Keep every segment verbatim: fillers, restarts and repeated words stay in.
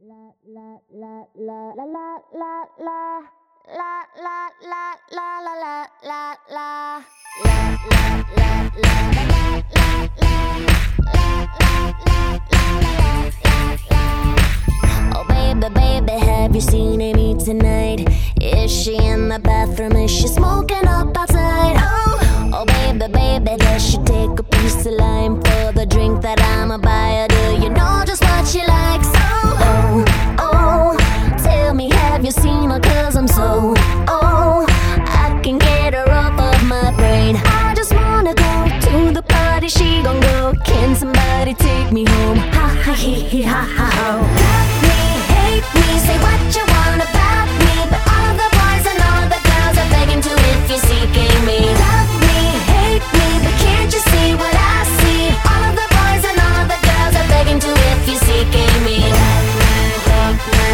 Oh baby, baby, have you seen Amy tonight? Is she in the bathroom? Is she smoking up outside? Oh, oh baby, baby, does she take a piece of lime for the drink that I'ma buy her? Do you know just what she likes? Oh, oh, oh, tell me, have you seen her? Cause I'm so, oh, I can get her off of my brain. I just wanna go to the party, she gon' go. Can somebody take me home? Ha ha he he ha ha ho. Love me, hate me, say what you want about me, but all the boys and all the girls are begging to if you're seeking me. Love me, hate me, but can't you see what I see? All of the boys and all the girls are begging to if you're seeking me. Love me,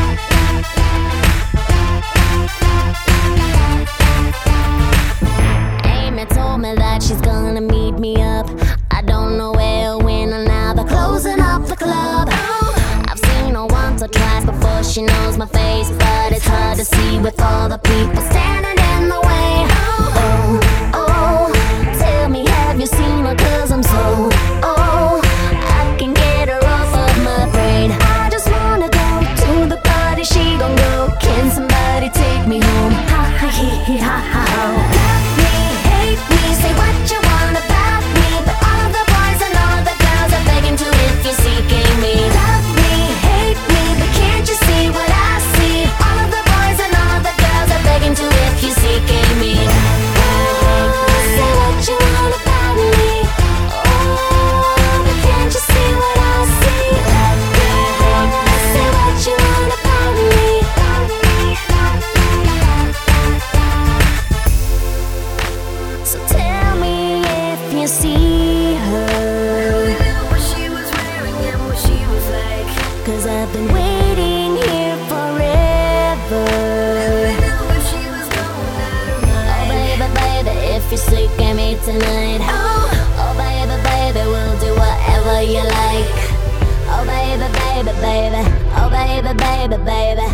Amy told me that she's gonna meet me up. I don't know where, when, or now. They're closing up the club. I've seen her once or twice before she knows my face, but it's hard to see with all the people standing in the way. Oh, oh, tell me, have you seen her? Cause I'm so, oh, I can get her off of my brain. I just wanna go to the party, she gon' go. Can somebody take me home? Ha ha he he ha ha ho. Love me, hate me, say what you want about me, but all of the boys and all the girls are begging to if you're seeking me. Love me, hate me, but can't you see what I see? All of the boys and all the girls are begging to if you're seeking me. Oh, say what you want about me. Oh, but can't you see what I see? Say what you want about me. So tell me if you see her, what she was wearing and what she was like. cause I've been waiting here forever. If she was going out of Oh mind. baby, baby, if you're sick of me tonight. Oh, oh baby, baby, we'll do whatever you like. Oh baby, baby, baby, oh baby, baby, baby.